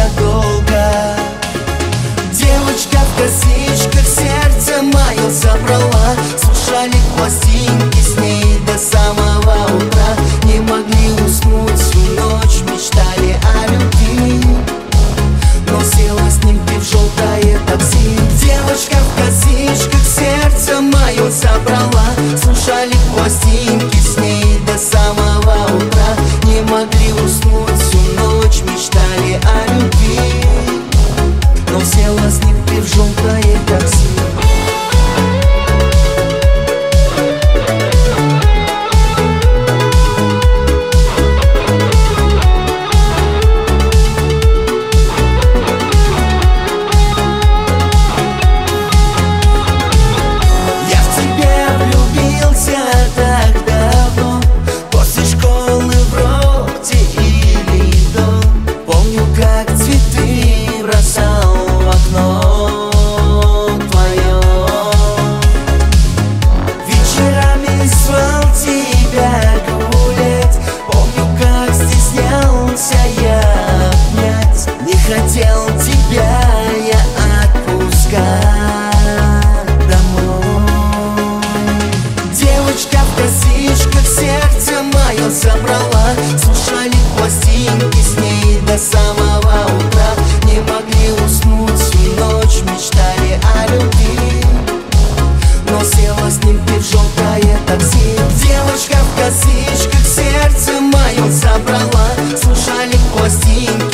долго. Девочка в косичках сердце мое забрала. Слушали пластинки с ней до самого утра. Не могли уснуть всю ночь, мечтали о любви. Но села с ним ты в желтое такси. Девочка в косичках сердце мое забрала. Слушали пластинки с ней до самого утра. Не могли уснуть всю ночь, мечтали о любви. Но села с ним ты в желтое такси. Хотел тебя я отпускать домой. Девочка в косичках сердце мое забрала. Слушали пластинки с ней до самого утра. Не могли уснуть всю ночь, мечтали о любви. Но села с ним ты в желтое такси. Девочка в косичках сердце мое забрала. Слушали пластинки